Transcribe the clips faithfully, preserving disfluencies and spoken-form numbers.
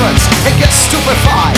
silence and get stupefied.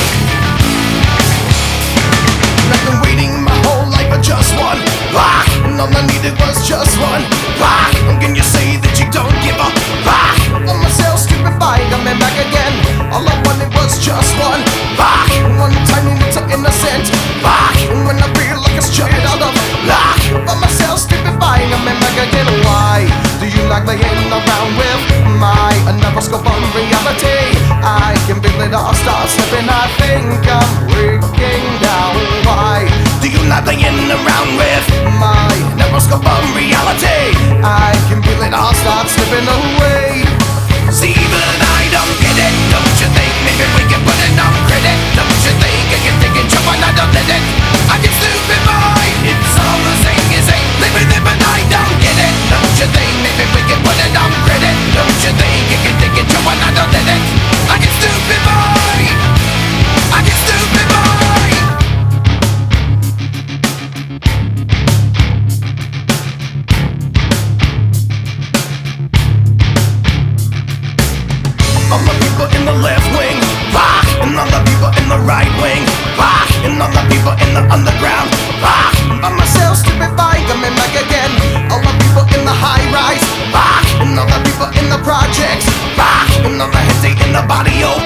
I've been waiting my whole life for just one rock, and all I needed was just one rock. And can you say that you don't give a rock? On myself stupefied, I'm back again. All I wanted was just one rock, one tiny little innocent rock. And when I feel like it's jumping out of luck, on myself stupefied, I'm back again. Why do you like playing around with my another scope on reality? I can feel it all start slipping, I think I'm breaking down. Why do you like playing around with my neuroscope on reality? I can feel it all start slipping away. See, but I don't get it. Don't you think maybe we can put it on credit? Don't you think I can take it, jump on, I don't let it. I get stupid boy. It's all the same as ain't living it, but I don't get it. Don't you think maybe we can put it on credit? Don't you think I can take it, jump on, I don't let it. I get stupid boy. I get stupid boy. All the people in the left wing rock, and all the people in the right wing rock, and all the people in the underground rock. By myself stupefied, coming back again. All the people in the high rise rock, and all the people in the projects rock, and all the heads in the body oh